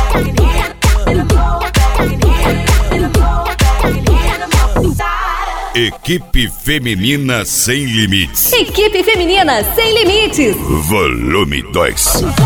Equipe Feminina Sem Limites. Equipe Feminina Sem Limites. Volume 2.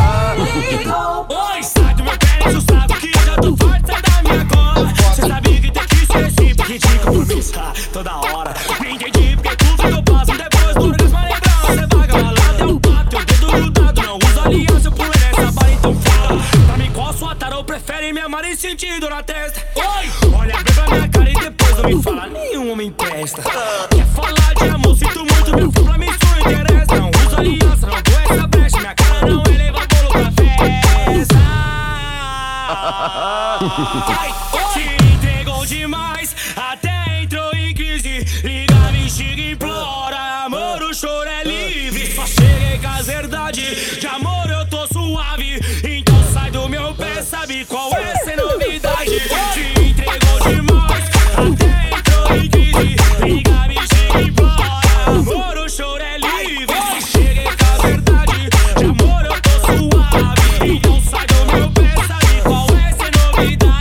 Oi, sai do meu pé, tu sabe que eu já tô forte, sai da minha cola. Cê sabe que tem que ser sempre ridículo por mim, toda hora. Me entendi porque tudo que eu passo depois do orgasmo a lembrar. Cê vaga malada, eu bato, teu dedo grudado. Não uso aliança, eu pulei nessa bala, então fala. Pra mim qual sua tara ou prefere me amar em sentido na testa? Oi, olha bem pra minha cara e depois não me fala, nenhum homem presta. Quer falar de amor, sinto muito, meu filho, pra mim isso não interessa. Não uso aliança, não dou essa brecha, minha cara não eleva bolo pra festa. Se entregou demais, até entrou em crise. Liga, me xinga, implora, amor, o choro é livre. Só cheguei com as verdades, de amor eu tô suave. Então sai do meu pé, sabe qual é essa novidade? Se entregou demais, até entrou em crise. Liga, me xinga, implora, amor, o choro é livre. Só cheguei com as verdades, de amor eu tô suave. Então sai do meu pé, sabe qual é essa novidade?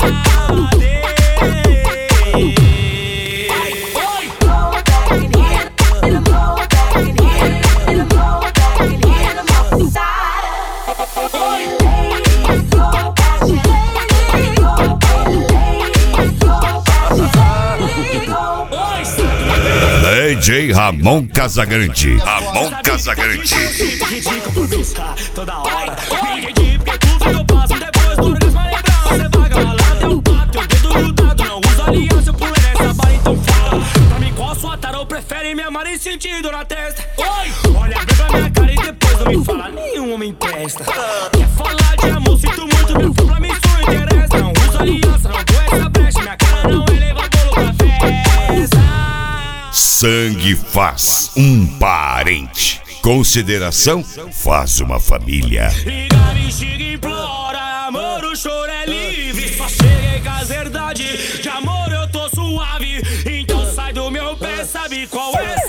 DJ Ramon Casagrande. Ramon Casagrande. Ridículo por mim, toda hora. Me entendi porque tudo que eu passo depois do orgasmo a lembrar. Cê vaga malada, eu bato, teu dedo grudado. Não uso aliança, eu pulei nessa bala, então fala. Pra mim qual sua tara ou prefere me amar em sentido na testa? Oi, olha bem pra minha cara e depois não me fala, nenhum homem presta. Quer falar de amor, sinto muito, meu filho, pra mim isso não interessa. Não uso aliança, não dou essa brecha, minha cara não eleva bolo pra festa. Sangue faz um parente. Consideração faz uma família. Liga, me xinga, implora, amor, o choro é livre. Só cheguei com as verdades, de amor eu tô suave. Então sai do meu pé, sabe qual é?